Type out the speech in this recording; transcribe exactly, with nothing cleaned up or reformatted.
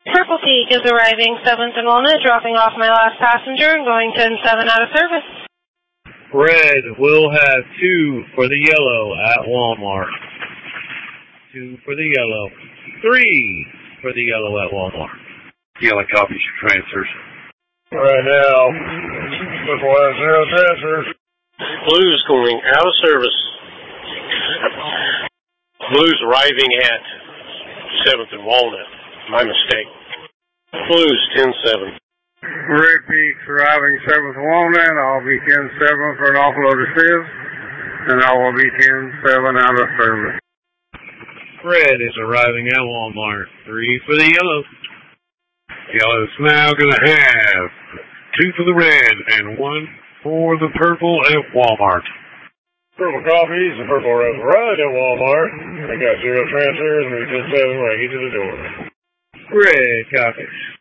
Purple Peak is arriving seventh and Walnut, dropping off my last passenger and going ten seven out of service. Red will have two for the yellow at Walmart. Two for the yellow. Three for the yellow at Walmart. Yellow copies your transfers. Right now, purple has zero transfers. Blue's going out of service. Blue's arriving at seventh and Walnut. My mistake. Blue's ten seven. Red Peak's arriving seventh and Walnut. I'll be ten seven for an offload assist, and I will be ten seven out of service. Red is arriving at Walmart. Three for the yellow. Yellow's now going to have two for the red and one for the purple at Walmart. Purple copies, the purple red right at Walmart. I got zero transfers and we ten seven when I get to the door. Red copies.